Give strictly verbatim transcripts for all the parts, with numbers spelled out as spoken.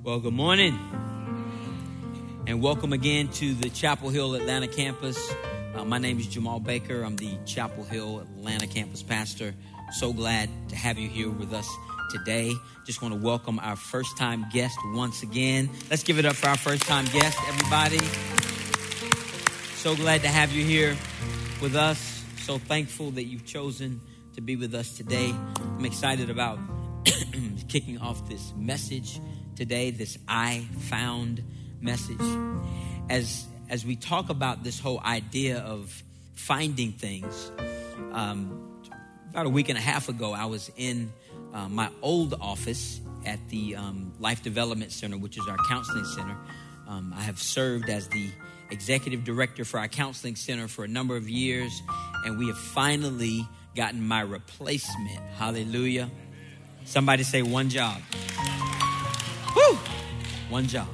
Well, good morning, and welcome again to the Chapel Hill Atlanta campus. Uh, my name is Jamal Baker. I'm the Chapel Hill Atlanta campus pastor. So glad to have you here with us today. Just want to welcome our first-time guest once again. Let's give it up for our first-time guest, everybody. So glad to have you here with us. So thankful that you've chosen to be with us today. I'm excited about kicking off this message today, this I Found message. As as we talk about this whole idea of finding things, um, about a week and a half ago, I was in uh, my old office at the um, Life Development Center, which is our counseling center. Um, I have served as the executive director for our counseling center for a number of years, and we have finally gotten my replacement. Hallelujah. Somebody say one job. Woo! One job.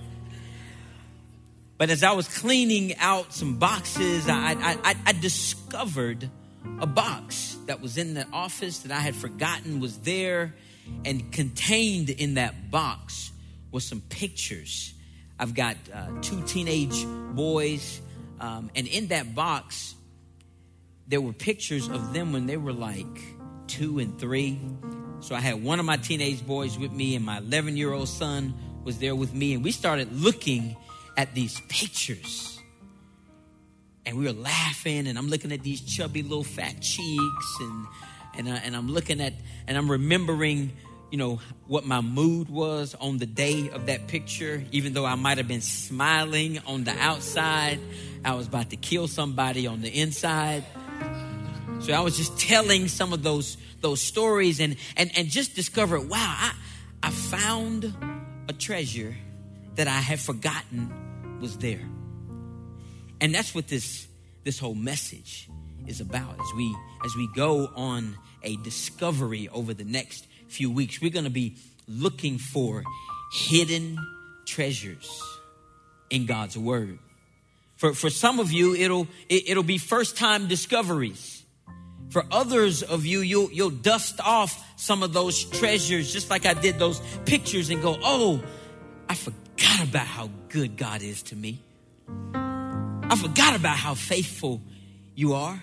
But as I was cleaning out some boxes, I, I, I, I discovered a box that was in the office that I had forgotten was there, and contained in that box was some pictures. I've got uh, two teenage boys, um, and in that box, there were pictures of them when they were like two and three. So I had one of my teenage boys with me, and my eleven-year-old son was there with me. And we started looking at these pictures. And we were laughing, and I'm looking at these chubby little fat cheeks. And and, uh, and I'm looking at, and I'm remembering, you know, what my mood was on the day of that picture. Even though I might have been smiling on the outside, I was about to kill somebody on the inside. So I was just telling some of those those stories and and and just discovered, wow, I I found a treasure that I had forgotten was there. And that's what this this whole message is about. As we as we go on a discovery over the next few weeks, we're going to be looking for hidden treasures in God's word. For for some of you, it'll it, it'll be first time discoveries. For others of you, you'll, you'll dust off some of those treasures, just like I did those pictures, and go, oh, I forgot about how good God is to me. I forgot about how faithful you are.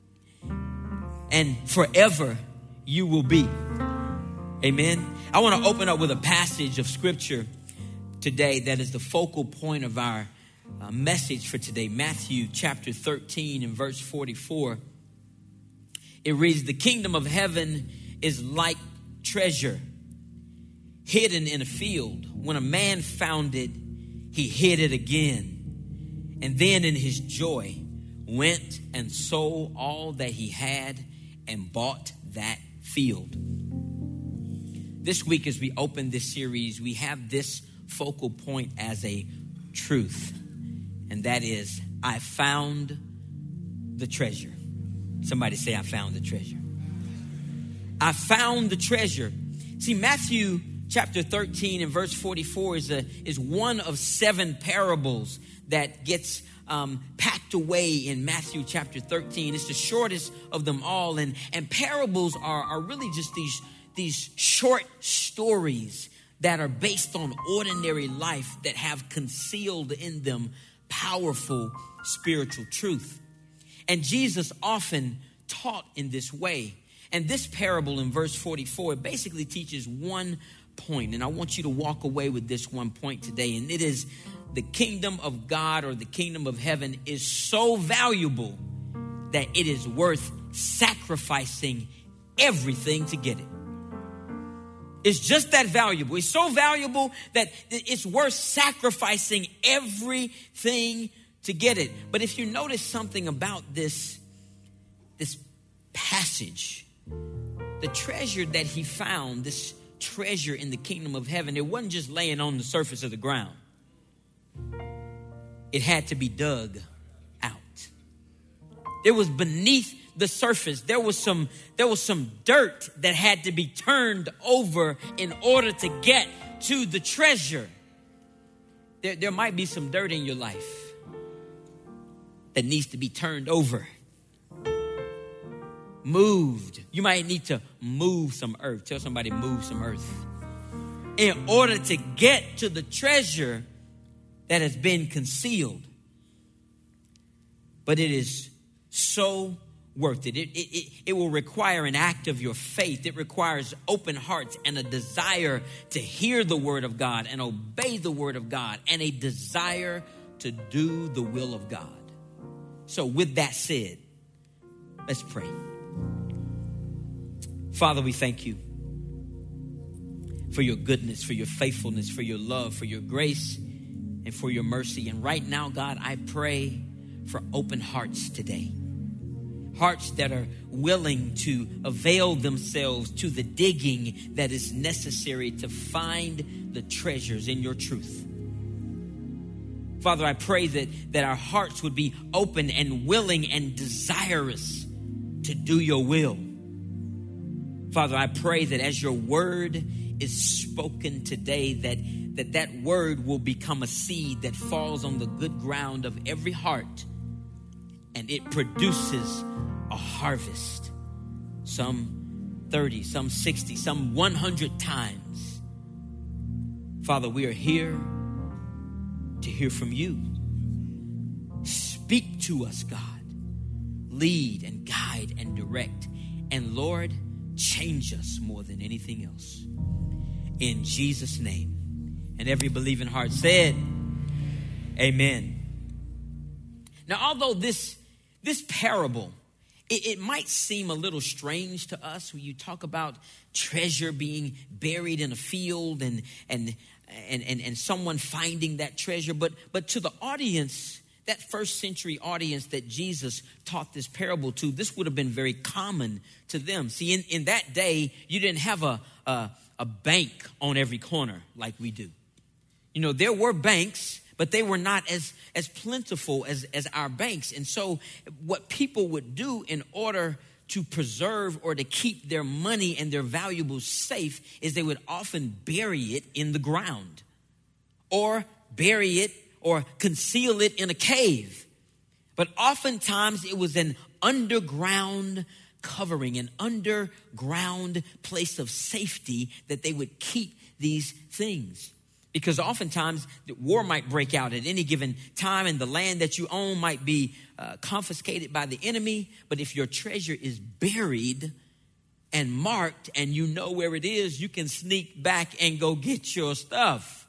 And forever you will be. Amen. I want to open up with a passage of scripture today that is the focal point of our uh, message for today. Matthew chapter thirteen and verse forty-four. It reads, the kingdom of heaven is like treasure hidden in a field. When a man found it, he hid it again. And then in his joy, went and sold all that he had and bought that field. This week, as we open this series, we have this focal point as a truth. And that is, I found the treasure. Somebody say, I found the treasure. I found the treasure. See, Matthew chapter thirteen and verse forty-four is a is one of seven parables that gets um, packed away in Matthew chapter thirteen. It's the shortest of them all. And, and parables are, are really just these, these short stories that are based on ordinary life that have concealed in them powerful spiritual truth. And Jesus often taught in this way. And this parable in verse forty-four basically teaches one point. And I want you to walk away with this one point today. And it is, the kingdom of God, or the kingdom of heaven, is so valuable that it is worth sacrificing everything to get it. It's just that valuable. It's so valuable that it's worth sacrificing everything to get it. But if you notice something about this, this passage, the treasure that he found, this treasure in the kingdom of heaven, it wasn't just laying on the surface of the ground. It had to be dug out. It was beneath the surface. There was some, there was some dirt that had to be turned over in order to get to the treasure. There, there might be some dirt in your life that needs to be turned over, moved. You might need to move some earth. Tell somebody, move some earth. in order to get to the treasure that has been concealed. But it is so worth it. It, it, it. it will require an act of your faith. It requires open hearts and a desire to hear the word of God and obey the word of God, and a desire to do the will of God. So with that said, let's pray. Father, we thank you for your goodness, for your faithfulness, for your love, for your grace, and for your mercy. And right now, God, I pray for open hearts today. Hearts that are willing to avail themselves to the digging that is necessary to find the treasures in your truth. Father, I pray that, that our hearts would be open and willing and desirous to do your will. Father, I pray that as your word is spoken today, that, that that word will become a seed that falls on the good ground of every heart, and it produces a harvest, some thirty, some sixty, some one hundred times. Father, we are here to hear from you. Speak to us, God. Lead and guide and direct. And Lord, change us more than anything else. In Jesus' name. And every believing heart said, amen. Now, although this, this parable, it, it might seem a little strange to us when you talk about treasure being buried in a field and, and, and, and, and someone finding that treasure. But, but to the audience, that first century audience that Jesus taught this parable to, this would have been very common to them. See, in, in that day, you didn't have a, a, a bank on every corner like we do. You know, there were banks, but they were not as, as plentiful as, as our banks. And so what people would do in order to preserve or to keep their money and their valuables safe is they would often bury it in the ground, or bury it or conceal it in a cave. But oftentimes it was an underground covering, an underground place of safety that they would keep these things. Because oftentimes war might break out at any given time, and the land that you own might be uh, confiscated by the enemy. But if your treasure is buried and marked and you know where it is, you can sneak back and go get your stuff.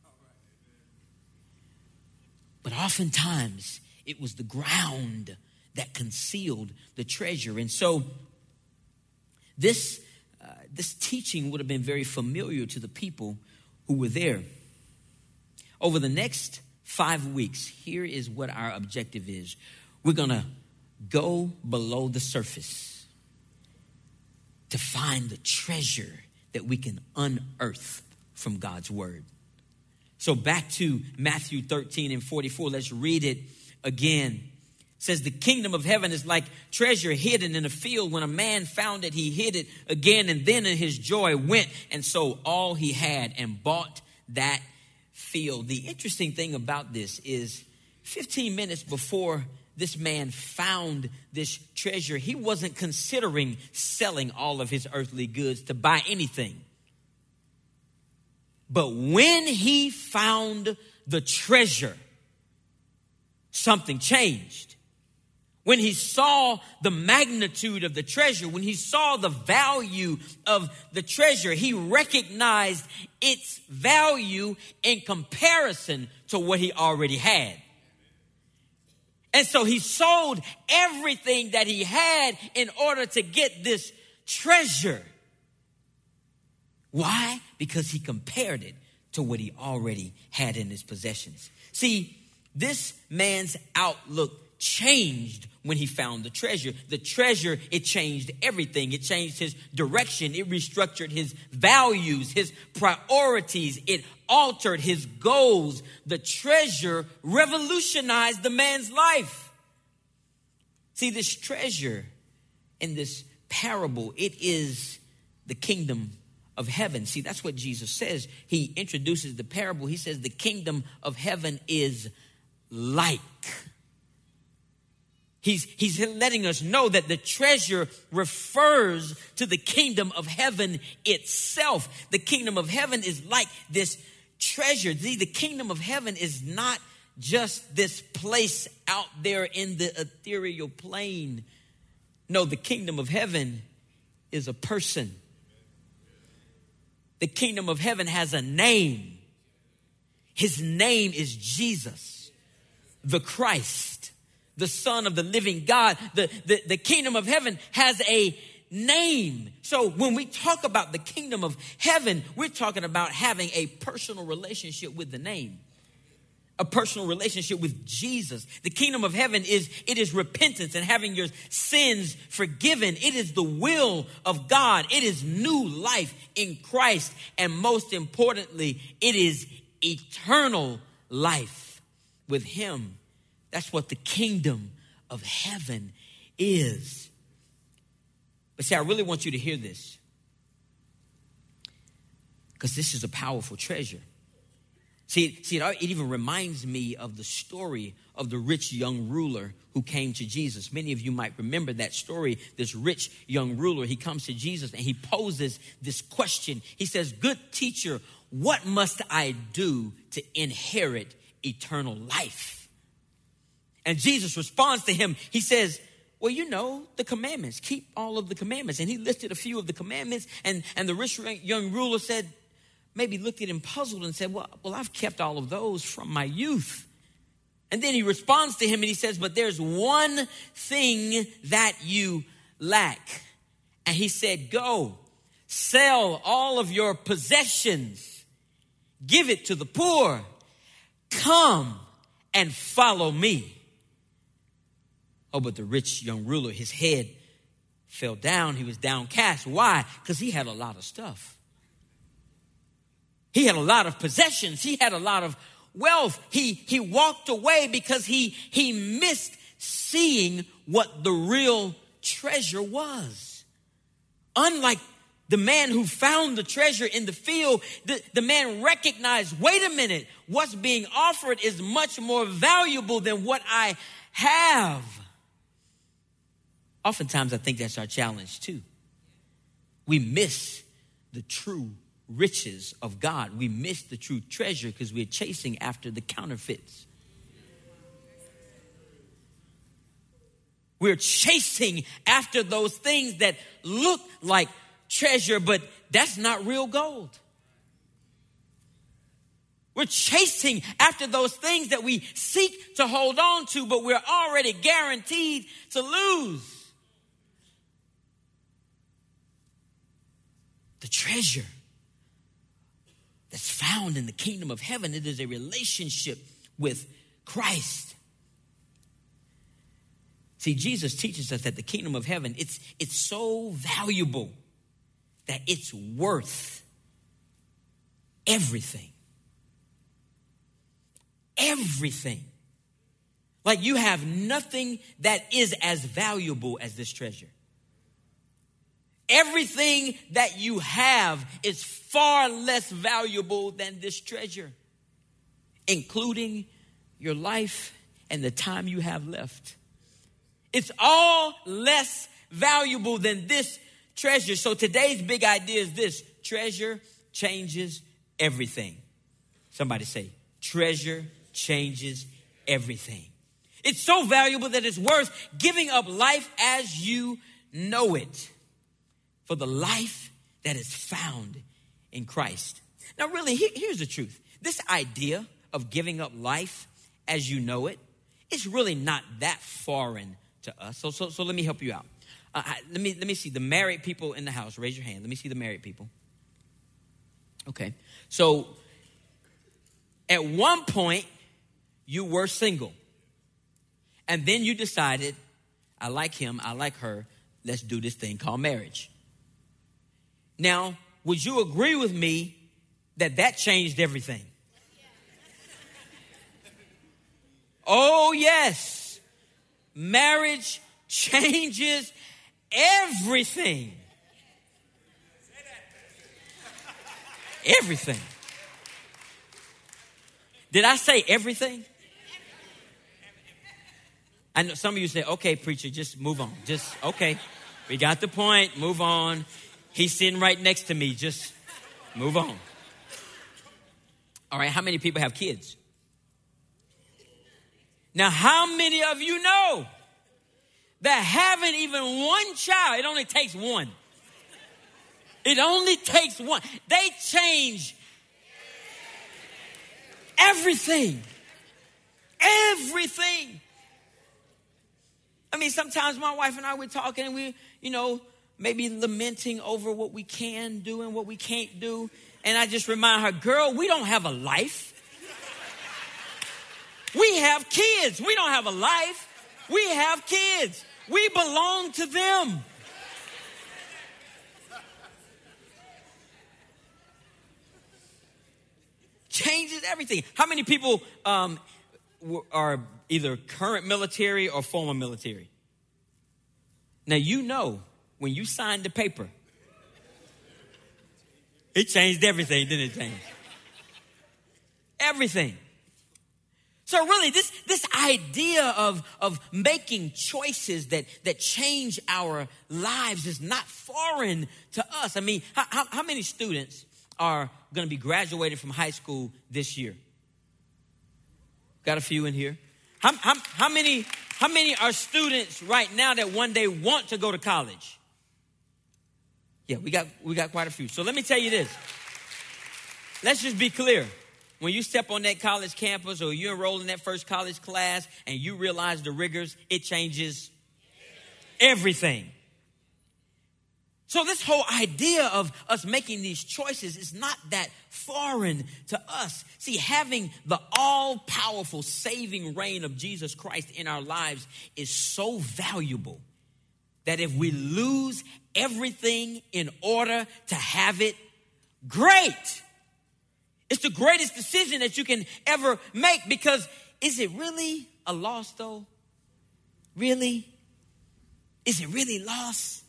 But oftentimes it was the ground that concealed the treasure. And so this, uh, this teaching would have been very familiar to the people who were there. Over the next five weeks, here is what our objective is. We're going to go below the surface to find the treasure that we can unearth from God's word. So back to Matthew thirteen and forty-four. Let's read it again. It says, the kingdom of heaven is like treasure hidden in a field. When a man found it, he hid it again, and then in his joy went and sold all he had and bought that field. The interesting thing about this is fifteen minutes before this man found this treasure, he wasn't considering selling all of his earthly goods to buy anything. But when he found the treasure, something changed. When he saw the magnitude of the treasure, when he saw the value of the treasure, he recognized its value in comparison to what he already had. And so he sold everything that he had in order to get this treasure. Why? Because he compared it to what he already had in his possessions. See, this man's outlook changed when he found the treasure. The treasure, it changed everything. It changed his direction. It restructured his values, his priorities. It altered his goals. The treasure revolutionized the man's life. See, this treasure in this parable, it is the kingdom of heaven. See, that's what Jesus says. He introduces the parable. He says the kingdom of heaven is like He's, he's letting us know that the treasure refers to the kingdom of heaven itself. The kingdom of heaven is like this treasure. See, the kingdom of heaven is not just this place out there in the ethereal plane. No, the kingdom of heaven is a person. The kingdom of heaven has a name. His name is Jesus, the Christ, the Son of the living God. The, the, the kingdom of heaven has a name. So when we talk about the kingdom of heaven, we're talking about having a personal relationship with the name. A personal relationship with Jesus. The kingdom of heaven is, it is repentance and having your sins forgiven. It is the will of God. It is new life in Christ. And most importantly, it is eternal life with him. That's what the kingdom of heaven is. But see, I really want you to hear this, because this is a powerful treasure. See, see, it even reminds me of the story of the rich young ruler who came to Jesus. Many of you might remember that story. This rich young ruler, he comes to Jesus and he poses this question. He says, "Good teacher, what must I do to inherit eternal life?" And Jesus responds to him. He says, "Well, you know, the commandments. Keep all of the commandments." And he listed a few of the commandments. And, and the rich young ruler said, maybe looked at him puzzled and said, well, well, I've kept all of those from my youth. And then he responds to him and he says, but there's one thing that you lack. And he said, go, sell all of your possessions, give it to the poor, come and follow me. Oh, but the rich young ruler, his head fell down. He was downcast. Why? Because he had a lot of stuff. He had a lot of possessions. He had a lot of wealth. He, he walked away because he, he missed seeing what the real treasure was. Unlike the man who found the treasure in the field, the, the man recognized, wait a minute, what's being offered is much more valuable than what I have. Oftentimes, I think that's our challenge too. We miss the true riches of God. We miss the true treasure because we're chasing after the counterfeits. We're chasing after those things that look like treasure, but that's not real gold. We're chasing after those things that we seek to hold on to, but we're already guaranteed to lose. The treasure that's found in the kingdom of heaven, it is a relationship with Christ. See, Jesus teaches us that the kingdom of heaven, it's, it's so valuable that it's worth everything. Everything. Like you have nothing that is as valuable as this treasure. Everything that you have is far less valuable than this treasure, including your life and the time you have left. It's all less valuable than this treasure. So today's big idea is this: treasure changes everything. Somebody say, treasure changes everything. It's so valuable that it's worth giving up life as you know it for the life that is found in Christ. Now, really, here, here's the truth. This idea of giving up life as you know it is really not that foreign to us. So, so, so let me help you out. Uh, I, let me let me see the married people in the house. Raise your hand. Let me see the married people. Okay. So, at one point, you were single, and then you decided, I like him, I like her. Let's do this thing called marriage. Now, would you agree with me that that changed everything? Oh, yes. Marriage changes everything. Everything. Did I say everything? I know some of you say, okay, preacher, just move on. Just, okay, we got the point, move on. He's sitting right next to me, just move on. All right, how many people have kids? Now, how many of you know that having even one child, it only takes one. It only takes one. They change everything. Everything. I mean, sometimes my wife and I, we're talking and we, you know, maybe lamenting over what we can do and what we can't do. And I just remind her, girl, we don't have a life. We have kids. We don't have a life. We have kids. We belong to them. Changes everything. How many people um, are either current military or former military? Now, you know, when you signed the paper, it changed everything, didn't it, James? Everything. So really, this, this idea of, of making choices that, that change our lives is not foreign to us. I mean, how, how, how many students are going to be graduating from high school this year? Got a few in here. How, how, how many, how many are students right now that one day want to go to college? Yeah, we got, we got quite a few. So let me tell you this. Let's just be clear. When you step on that college campus or you enroll in that first college class and you realize the rigors, it changes everything. So this whole idea of us making these choices is not that foreign to us. See, having the all-powerful saving reign of Jesus Christ in our lives is so valuable that if we lose everything in order to have it, great. It's the greatest decision that you can ever make, because is it really a loss though? Really? Is it really loss?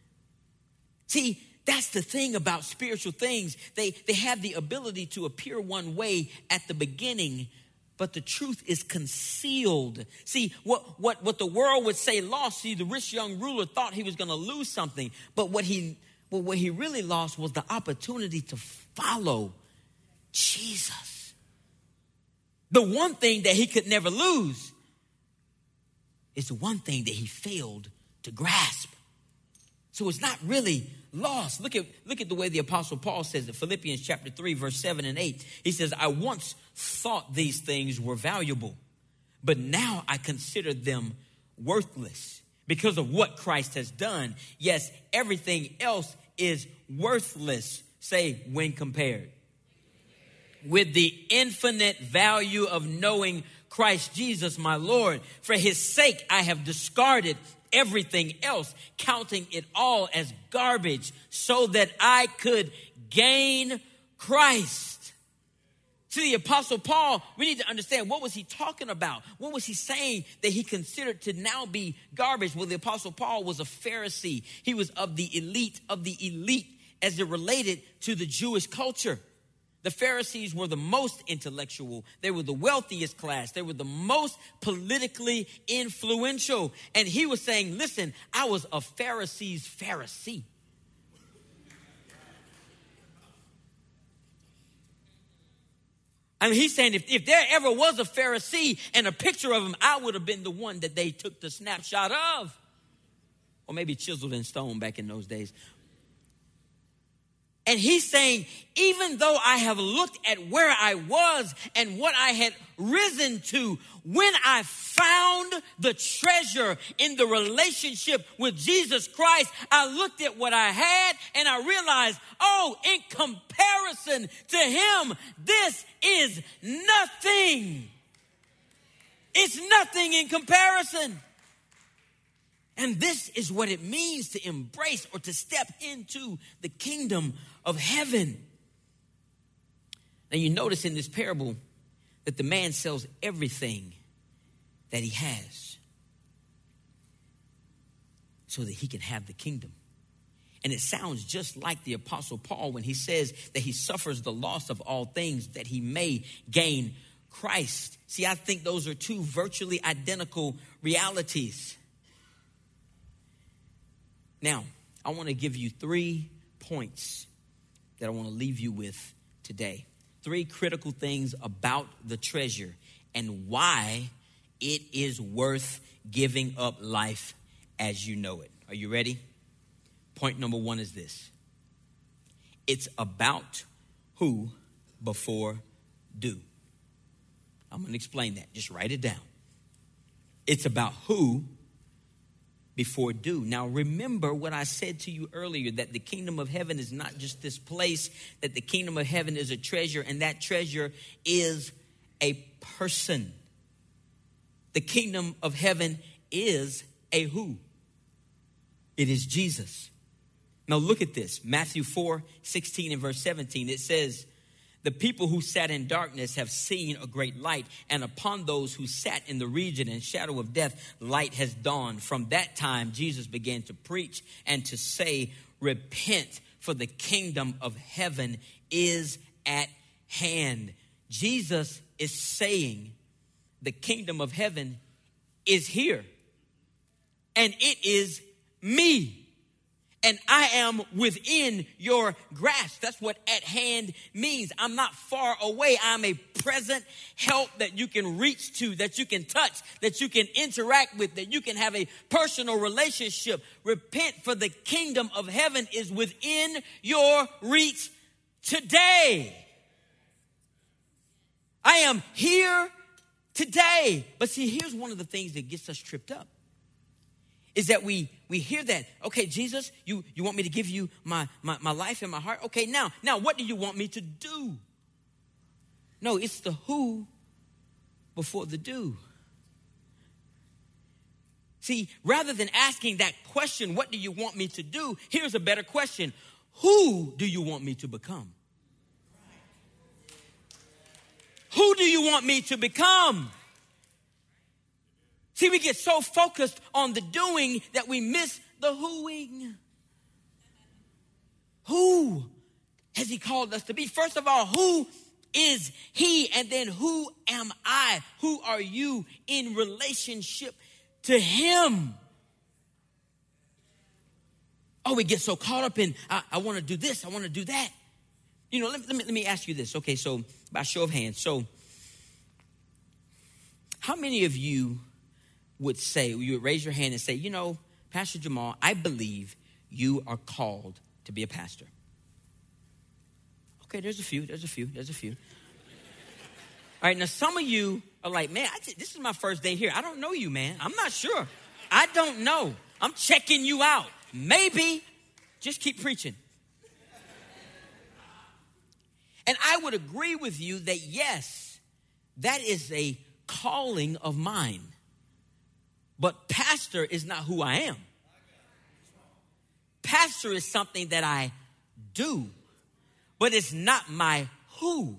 See, that's the thing about spiritual things. They, they have the ability to appear one way at the beginning, but the truth is concealed. See, what, what, what the world would say lost, see, the rich young ruler thought he was going to lose something, but what he, well, what he really lost was the opportunity to follow Jesus. The one thing that he could never lose is the one thing that he failed to grasp. So it's not really lost. Look at, look at the way the Apostle Paul says in Philippians chapter three, verse seven and eight. He says, I once thought these things were valuable, but now I consider them worthless because of what Christ has done. Yes, everything else is worthless. Say, when compared with the infinite value of knowing Christ Jesus, my Lord. For his sake, I have discarded everything else, counting it all as garbage so that I could gain Christ. See, the Apostle Paul, we need to understand, what was he talking about? What was he saying that he considered to now be garbage? Well, the Apostle Paul was a Pharisee. He was of the elite of the elite as it related to the Jewish culture. The Pharisees were the most intellectual. They were the wealthiest class. They were the most politically influential. And he was saying, listen, I was a Pharisee's Pharisee. I mean, he's saying if, if there ever was a Pharisee and a picture of him, I would have been the one that they took the snapshot of. Or maybe chiseled in stone back in those days. And he's saying, even though I have looked at where I was and what I had risen to, when I found the treasure in the relationship with Jesus Christ, I looked at what I had and I realized, oh, in comparison to him, this is nothing. It's nothing in comparison. And this is what it means to embrace or to step into the kingdom of heaven. Now you notice in this parable that the man sells everything that he has so that he can have the kingdom. And it sounds just like the Apostle Paul when he says that he suffers the loss of all things that he may gain Christ. See, I think those are two virtually identical realities. Now, I want to give you three points that I want to leave you with today. Three critical things about the treasure and why it is worth giving up life as you know it. Are you ready? Point number one is this. It's about who before do. I'm going to explain that. Just write it down. It's about who before do. Now, remember what I said to you earlier, that the kingdom of heaven is not just this place, that the kingdom of heaven is a treasure, and that treasure is a person. The kingdom of heaven is a who? It is Jesus. Now look at this. Matthew four, sixteen and verse seventeen. It says, the people who sat in darkness have seen a great light, and upon those who sat in the region and shadow of death, light has dawned. From that time, Jesus began to preach and to say, repent, for the kingdom of heaven is at hand. Jesus is saying the kingdom of heaven is here, and it is me. And I am within your grasp. That's what at hand means. I'm not far away. I'm a present help that you can reach to, that you can touch, that you can interact with, that you can have a personal relationship. Repent, for the kingdom of heaven is within your reach today. I am here today. But see, here's one of the things that gets us tripped up. Is that we we hear that, okay, Jesus, you, you want me to give you my, my, my life and my heart? Okay, now, now what do you want me to do? No, it's the who before the do. See, rather than asking that question, what do you want me to do? Here's a better question. Who do you want me to become? Who do you want me to become? See, we get so focused on the doing that we miss the whoing. Who has he called us to be? First of all, who is he? And then who am I? Who are you in relationship to him? Oh, we get so caught up in, I, I want to do this, I want to do that. You know, let, let, me, let me ask you this. Okay, so by show of hands. So how many of you would say, you would raise your hand and say, you know, Pastor Jamal, I believe you are called to be a pastor. Okay, there's a few, there's a few, there's a few. All right, now some of you are like, man, I just, this is my first day here. I don't know you, man. I'm not sure. I don't know. I'm checking you out. Maybe. Just keep preaching. And I would agree with you that yes, that is a calling of mine. But pastor is not who I am. Pastor is something that I do, but it's not my who.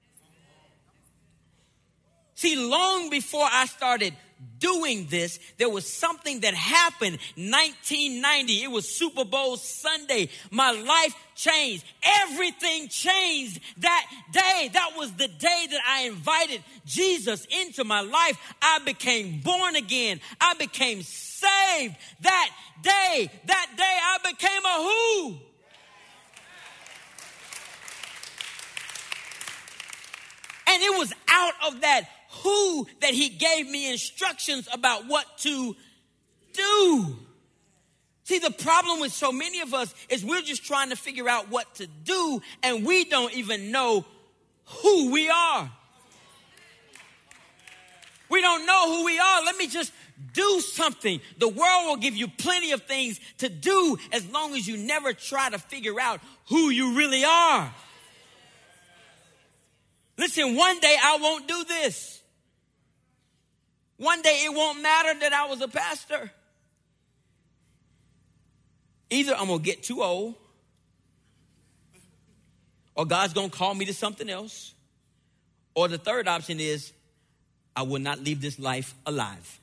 See, long before I started doing this, there was something that happened. nineteen ninety, it was Super Bowl Sunday. My life changed. Everything changed that day. That was the day that I invited Jesus into my life. I became born again. I became saved. That day, that day I became a who. And it was out of that who that he gave me instructions about what to do. See, the problem with so many of us is we're just trying to figure out what to do, and we don't even know who we are. We don't know who we are. Let me just do something. The world will give you plenty of things to do as long as you never try to figure out who you really are. Listen, one day I won't do this. One day it won't matter that I was a pastor. Either I'm going to get too old, or God's going to call me to something else, or the third option is I will not leave this life alive.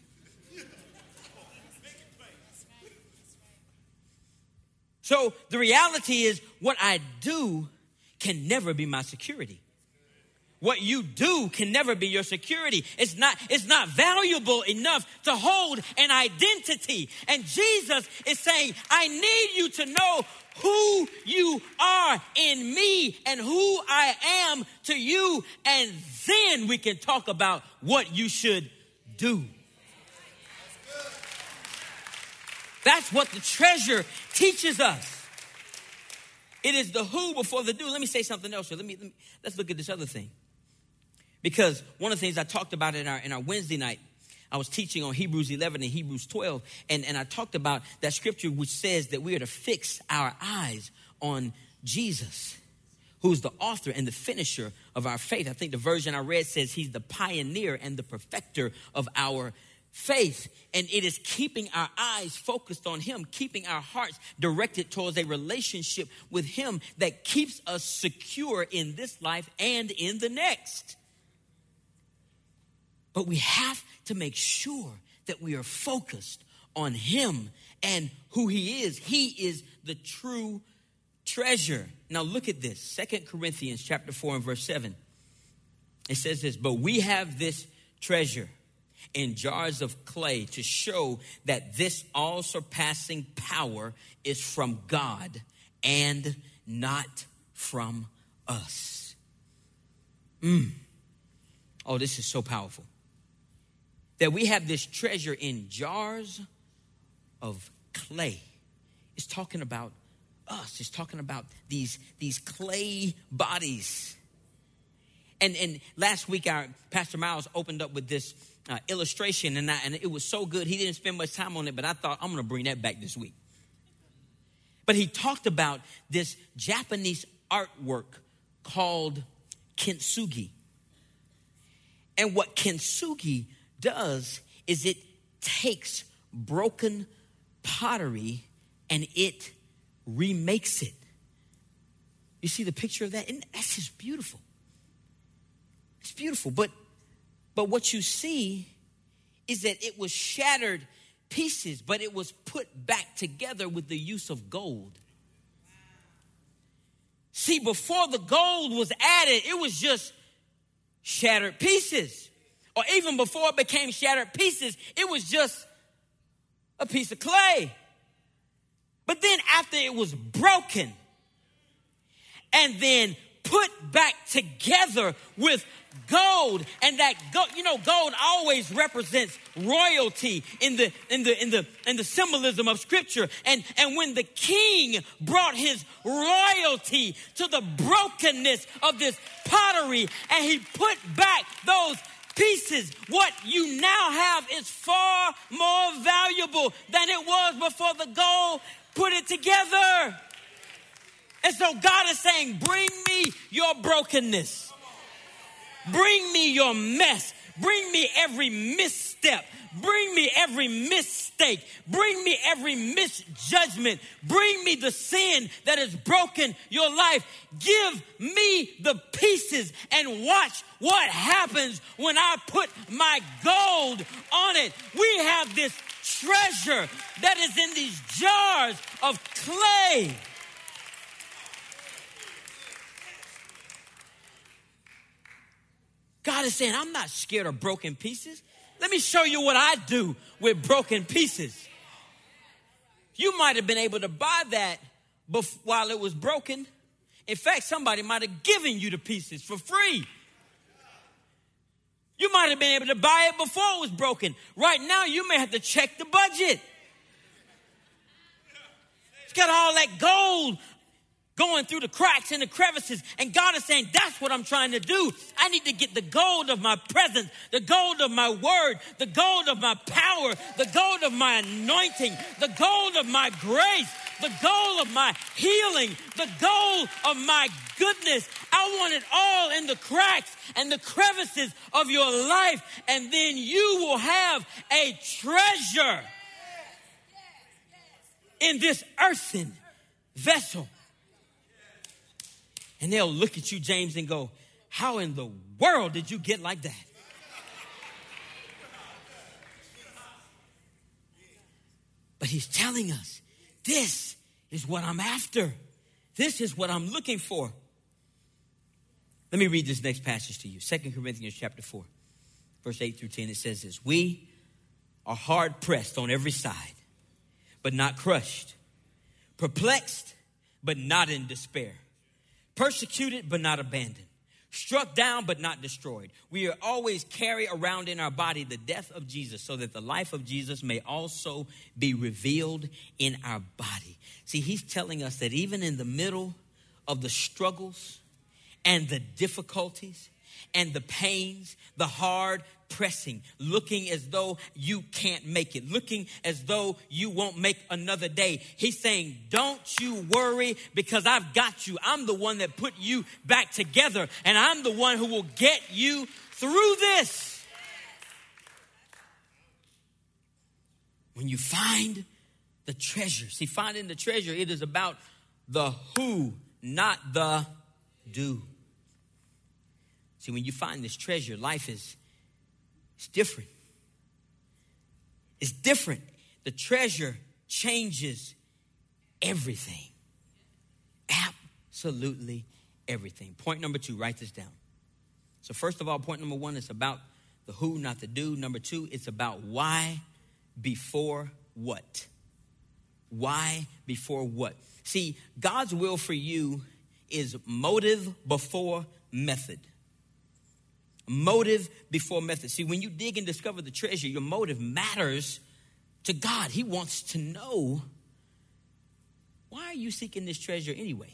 So the reality is what I do can never be my security. What you do can never be your security. It's not, it's not valuable enough to hold an identity. And Jesus is saying, I need you to know who you are in me and who I am to you. And then we can talk about what you should do. That's what the treasure teaches us. It is the who before the do. Let me say something else here. Let me, let me let's look at this other thing. Because one of the things I talked about in our in our Wednesday night, I was teaching on Hebrews eleven and Hebrews twelve, and, and I talked about that scripture which says that we are to fix our eyes on Jesus, who's the author and the finisher of our faith. I think the version I read says he's the pioneer and the perfecter of our faith. And it is keeping our eyes focused on him, keeping our hearts directed towards a relationship with him that keeps us secure in this life and in the next. But we have to make sure that we are focused on him and who he is. He is the true treasure. Now look at this. Second Corinthians chapter four and verse seven. It says this, but we have this treasure in jars of clay to show that this all-surpassing power is from God and not from us. Mm. Oh, this is so powerful. That we have this treasure in jars of clay. It's talking about us. It's talking about these, these clay bodies. And, and last week, our Pastor Miles opened up with this uh, illustration, and, I, and it was so good. He didn't spend much time on it, but I thought, I'm going to bring that back this week. But he talked about this Japanese artwork called kintsugi. And what kintsugi does is it takes broken pottery and it remakes it. You see the picture of that? And that's just beautiful. It's beautiful. But but what you see is that it was shattered pieces, but it was put back together with the use of gold. See, before the gold was added, it was just shattered pieces. Or even before it became shattered pieces, it was just a piece of clay. But then after it was broken and then put back together with gold, and that gold, you know, gold always represents royalty in the in the in the in the symbolism of Scripture. And and when the king brought his royalty to the brokenness of this pottery, and he put back those pieces, what you now have is far more valuable than it was before the gold put it together. And so God is saying, bring me your brokenness. Bring me your mess. Bring me every misstep. Bring me every mistake. Bring me every misjudgment. Bring me the sin that has broken your life. Give me the pieces and watch what happens when I put my gold on it. We have this treasure that is in these jars of clay. God is saying, I'm not scared of broken pieces. Let me show you what I do with broken pieces. You might have been able to buy that bef- while it was broken. In fact, somebody might have given you the pieces for free. You might have been able to buy it before it was broken. Right now, you may have to check the budget. It's got all that gold going through the cracks and the crevices. And God is saying, that's what I'm trying to do. I need to get the gold of my presence, the gold of my word, the gold of my power, the gold of my anointing, the gold of my grace, the gold of my healing, the gold of my goodness. I want it all in the cracks and the crevices of your life. And then you will have a treasure in this earthen vessel. And they'll look at you, James, and go, how in the world did you get like that? But he's telling us, this is what I'm after. This is what I'm looking for. Let me read this next passage to you. Second Corinthians chapter four, verse eight through ten. It says this: we are hard pressed on every side, but not crushed, perplexed, but not in despair, persecuted, but not abandoned, struck down, but not destroyed. We are always carry around in our body the death of Jesus, so that the life of Jesus may also be revealed in our body. See, he's telling us that even in the middle of the struggles and the difficulties and the pains, the hard pressing, looking as though you can't make it, looking as though you won't make another day, he's saying, don't you worry, because I've got you. I'm the one that put you back together, and I'm the one who will get you through this. When you find the treasure, see, finding the treasure, it is about the who, not the do. See, when you find this treasure, life is it's different. It's different. The treasure changes everything. Absolutely everything. Point number two, write this down. So first of all, point number one, it's about the who, not the do. Number two, it's about why before what. Why before what? See, God's will for you is motive before method. Motive before method. See, when you dig and discover the treasure, your motive matters to God. He wants to know, why are you seeking this treasure anyway?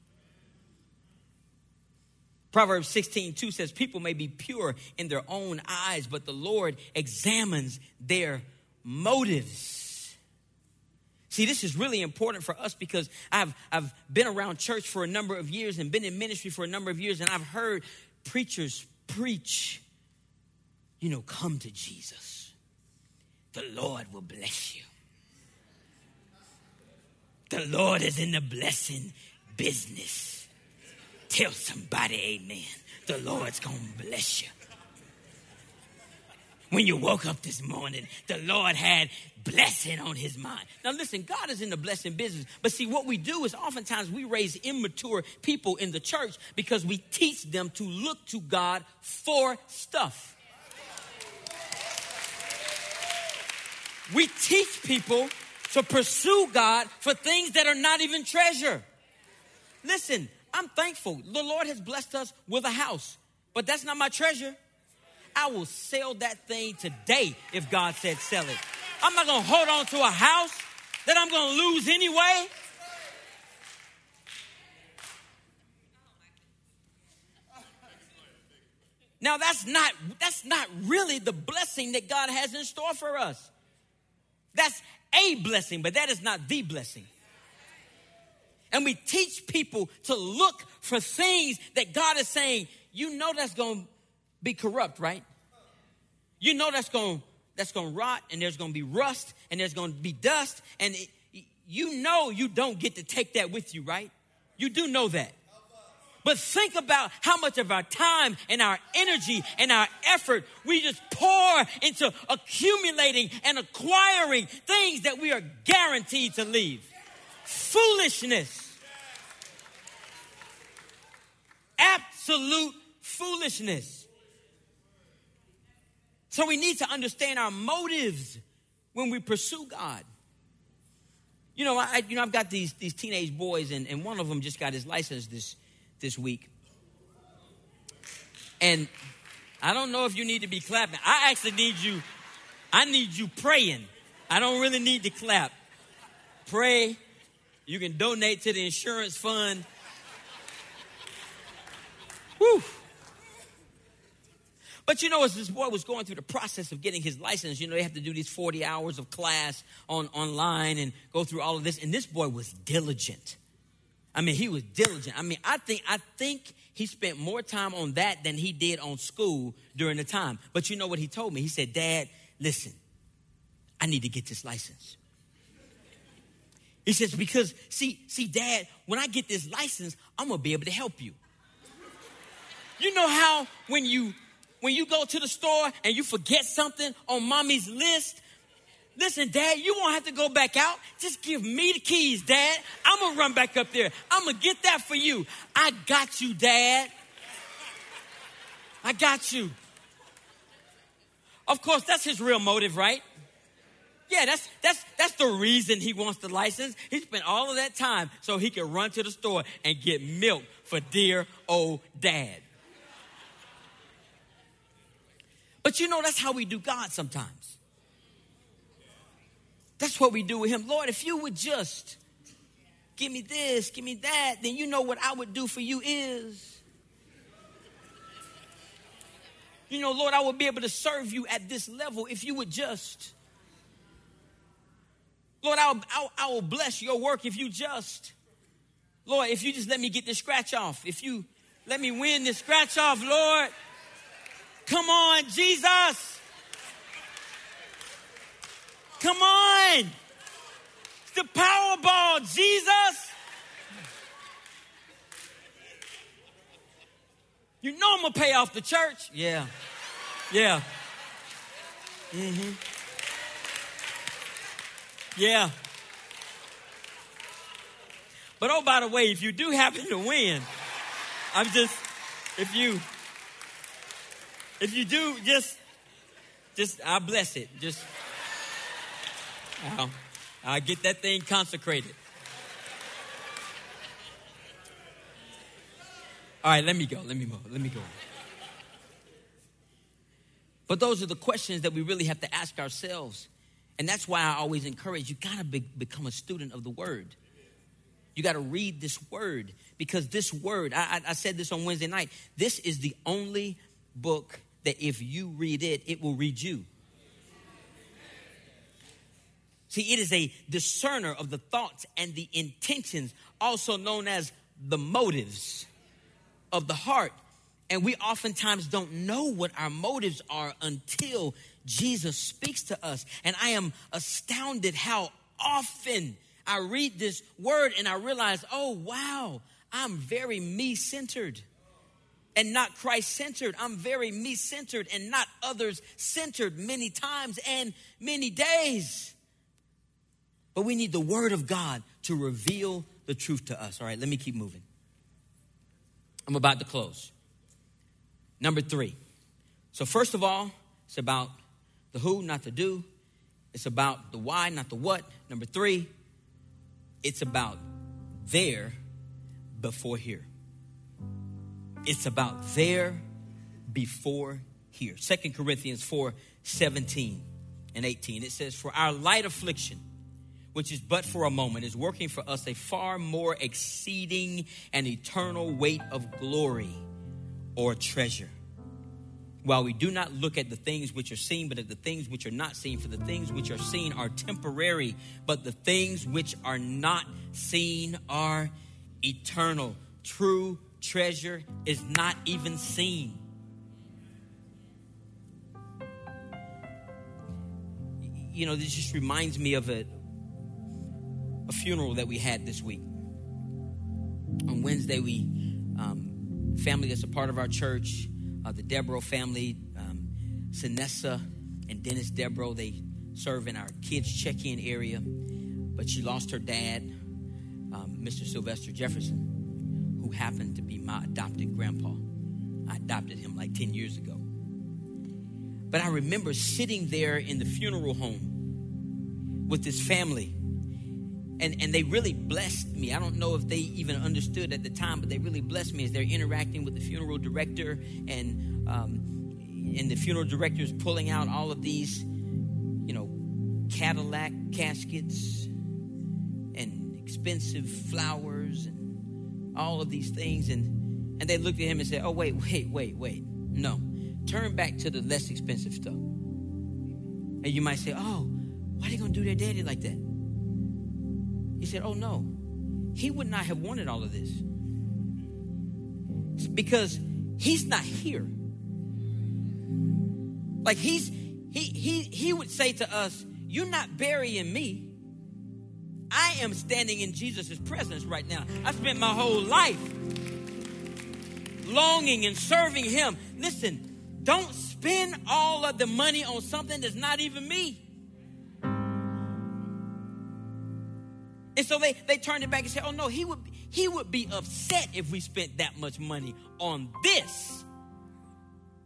Proverbs sixteen two says, people may be pure in their own eyes, but the Lord examines their motives. See, this is really important for us because I've, I've been around church for a number of years and been in ministry for a number of years, and I've heard preachers preach, you know, come to Jesus. The Lord will bless you. The Lord is in the blessing business. Tell somebody amen. The Lord's going to bless you. When you woke up this morning, the Lord had blessing on his mind. Now listen, God is in the blessing business. But see, what we do is oftentimes we raise immature people in the church because we teach them to look to God for stuff. We teach people to pursue God for things that are not even treasure. Listen, I'm thankful. The Lord has blessed us with a house, but that's not my treasure. I will sell that thing today if God said sell it. I'm not going to hold on to a house that I'm going to lose anyway. Now that's not that's not really the blessing that God has in store for us. That's a blessing, but that is not the blessing. And we teach people to look for things that God is saying, you know that's going to be corrupt, right? You know that's going that's going to rot, and there's going to be rust, and there's going to be dust, and it, you know you don't get to take that with you, right? You do know that. But think about how much of our time and our energy and our effort we just pour into accumulating and acquiring things that we are guaranteed to leave. Foolishness. Absolute foolishness. So we need to understand our motives when we pursue God. You know, I you know I've got these these teenage boys, and, and one of them just got his license this this week. And I don't know if you need to be clapping. I actually need you, I need you praying. I don't really need to clap. Pray. You can donate to the insurance fund. Whew. But you know, as this boy was going through the process of getting his license, you know, they have to do these forty hours of class on online and go through all of this. And this boy was diligent. I mean, he was diligent. I mean, I think I think he spent more time on that than he did on school during the time. But you know what he told me? He said, Dad, listen, I need to get this license. He says, because, see, see, Dad, when I get this license, I'm going to be able to help you. You know how when you when you go to the store and you forget something on mommy's list? Listen, Dad, you won't have to go back out. Just give me the keys, Dad. I'm going to run back up there. I'm going to get that for you. I got you, Dad. I got you. Of course, that's his real motive, right? Yeah, that's that's that's the reason he wants the license. He spent all of that time so he could run to the store and get milk for dear old dad. But you know, that's how we do God sometimes. That's what we do with him. Lord, if you would just give me this, give me that, then you know what I would do for you is. You know, Lord, I would be able to serve you at this level if you would just. Lord, I'll, I'll, I will bless your work if you just. Lord, if you just let me get this scratch off. If you let me win this scratch off, Lord. Come on, Jesus. Come on. It's the Powerball, Jesus. You know I'm going to pay off the church. Yeah. Yeah. Mm-hmm. Yeah. But oh, by the way, if you do happen to win, I'm just, if you, if you do, just, just, I'll bless it. Just, I'll, I'll get that thing consecrated. All right, let me go. Let me move. Let me go. But those are the questions that we really have to ask ourselves. And that's why I always encourage you got to be, become a student of the word. You got to read this word because this word, I, I, I said this on Wednesday night, this is the only book that if you read it, it will read you. See, it is a discerner of the thoughts and the intentions, also known as the motives of the heart. And we oftentimes don't know what our motives are until Jesus speaks to us. And I am astounded how often I read this word and I realize, oh, wow, I'm very me-centered and not Christ-centered. I'm very me-centered and not others-centered many times and many days. But we need the word of God to reveal the truth to us. All right, let me keep moving. I'm about to close. Number three. So first of all, it's about the who, not the do. It's about the why, not the what. Number three, it's about there before here. It's about there before here. Second Corinthians four, seventeen and eighteen. It says, for our light affliction, which is but for a moment, is working for us a far more exceeding and eternal weight of glory or treasure. While we do not look at the things which are seen, but at the things which are not seen. For the things which are seen are temporary, but the things which are not seen are eternal. True treasure is not even seen. You know, this just reminds me of a, a funeral that we had this week. On Wednesday, we, um, family that's a part of our church, Uh, the Deborah family, um, Sinessa and Dennis Deborah, they serve in our kids check-in area. But she lost her dad, um, Mister Sylvester Jefferson, who happened to be my adopted grandpa. I adopted him like ten years ago. But I remember sitting there in the funeral home with this family. And, and they really blessed me. I don't know if they even understood at the time, but they really blessed me as they're interacting with the funeral director. And um, and the funeral director is pulling out all of these, you know, Cadillac caskets and expensive flowers and all of these things. And, and they looked at him and said, oh, wait, wait, wait, wait. No, turn back to the less expensive stuff. And you might say, oh, why are they going to do their daddy like that? He said, oh, no, he would not have wanted all of this because he's not here. Like he's, he, he, he would say to us, you're not burying me. I am standing in Jesus' presence right now. I spent my whole life longing and serving him. Listen, don't spend all of the money on something that's not even me. And so they, they turned it back and said, oh, no, he would, he would be upset if we spent that much money on this.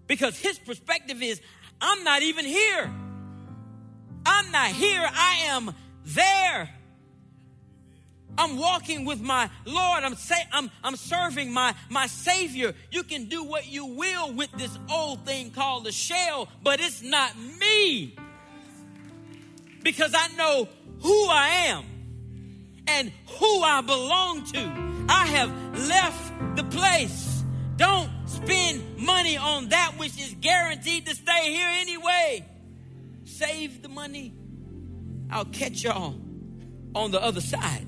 Because his perspective is, I'm not even here. I'm not here. I am there. I'm walking with my Lord. I'm say, I'm, I'm serving my, my Savior. You can do what you will with this old thing called a shell, but it's not me. Because I know who I am and who I belong to. I have left the place. Don't spend money on that which is guaranteed to stay here anyway. Save the money. I'll catch y'all on the other side.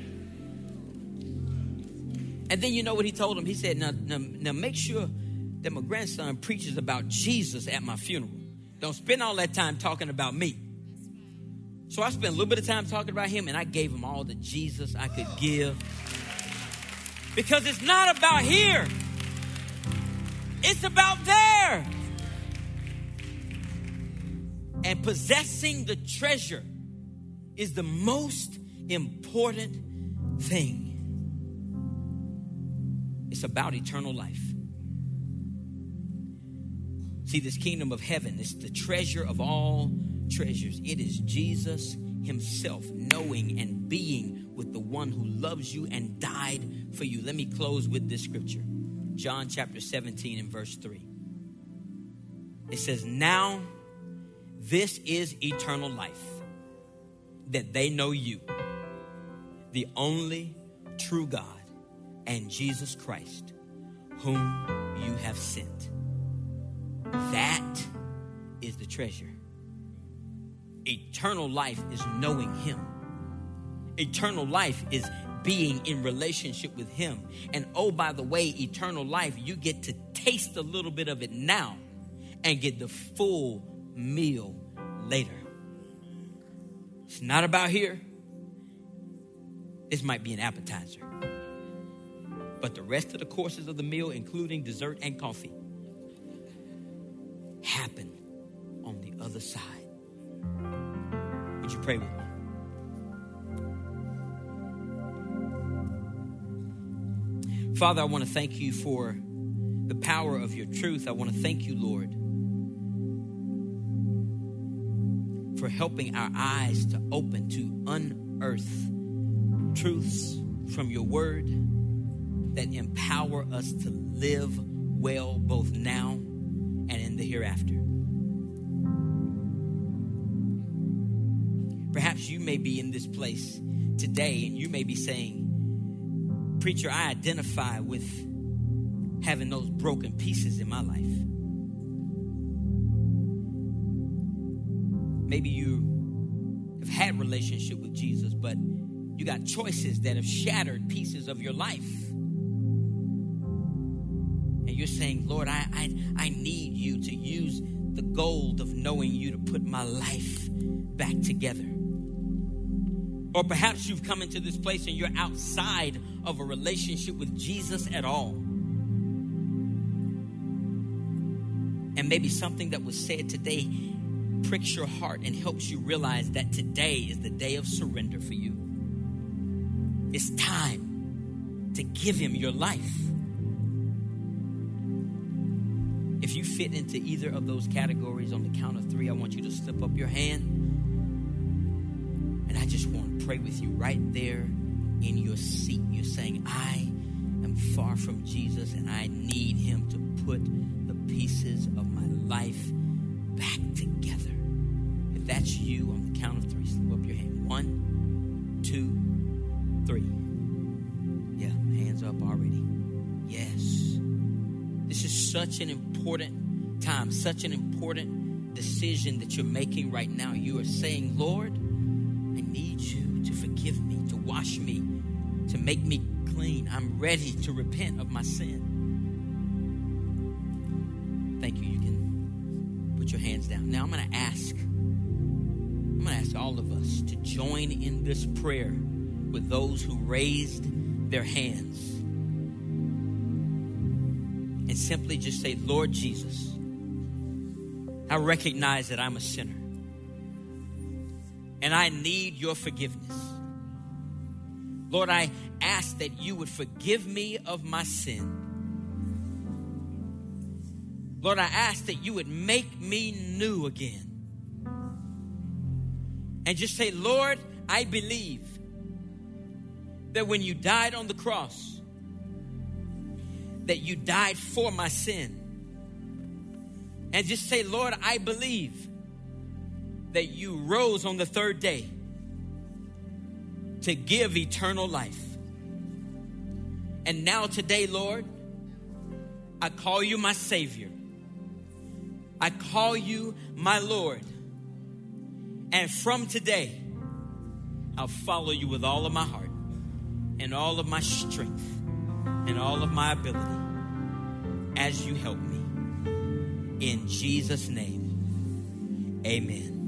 And then you know what he told him? He said, now, now, now make sure that my grandson preaches about Jesus at my funeral. Don't spend all that time talking about me. So I spent a little bit of time talking about him, and I gave him all the Jesus I could give. Because it's not about here. It's about there. And possessing the treasure is the most important thing. It's about eternal life. See, this kingdom of heaven is the treasure of all treasures. It is Jesus himself knowing and being with the one who loves you and died for you. Let me close with this scripture. John chapter seventeen and verse three. It says, now this is eternal life, that they know you, the only true God, and Jesus Christ, whom you have sent. That is the treasure. Eternal life is knowing him. Eternal life is being in relationship with him. And oh, by the way, eternal life, you get to taste a little bit of it now and get the full meal later. It's not about here. This might be an appetizer. But the rest of the courses of the meal, including dessert and coffee, happen on the other side. Would you pray with me? Father, I want to thank you for the power of your truth. I want to thank you, Lord, for helping our eyes to open to unearth truths from your word that empower us to live well both now and in the hereafter. Perhaps you may be in this place today and you may be saying, preacher, I identify with having those broken pieces in my life. Maybe you have had relationship with Jesus, but you got choices that have shattered pieces of your life. And you're saying, Lord, I, I, I need you to use the gold of knowing you to put my life back together. Or perhaps you've come into this place and you're outside of a relationship with Jesus at all. And maybe something that was said today pricks your heart and helps you realize that today is the day of surrender for you. It's time to give him your life. If you fit into either of those categories, on the count of three, I want you to slip up your hand. And I just want to pray with you right there in your seat. You're saying, I am far from Jesus and I need him to put the pieces of my life back together. If that's you, on the count of three, slip up your hand. One, two, three. Yeah, hands up already. Yes. This is such an important time, such an important decision that you're making right now. You are saying, Lord, I need you to forgive me, to wash me, to make me clean. I'm ready to repent of my sin. Thank you. You can put your hands down. Now I'm going to ask, I'm going to ask all of us to join in this prayer with those who raised their hands. And simply just say, Lord Jesus, I recognize that I'm a sinner. And I need your forgiveness. Lord, I ask that you would forgive me of my sin. Lord, I ask that you would make me new again. And just say, Lord, I believe that when you died on the cross, that you died for my sin. And just say, Lord, I believe that you rose on the third day to give eternal life. And now today, Lord, I call you my Savior. I call you my Lord. And from today, I'll follow you with all of my heart and all of my strength and all of my ability as you help me. In Jesus' name, amen.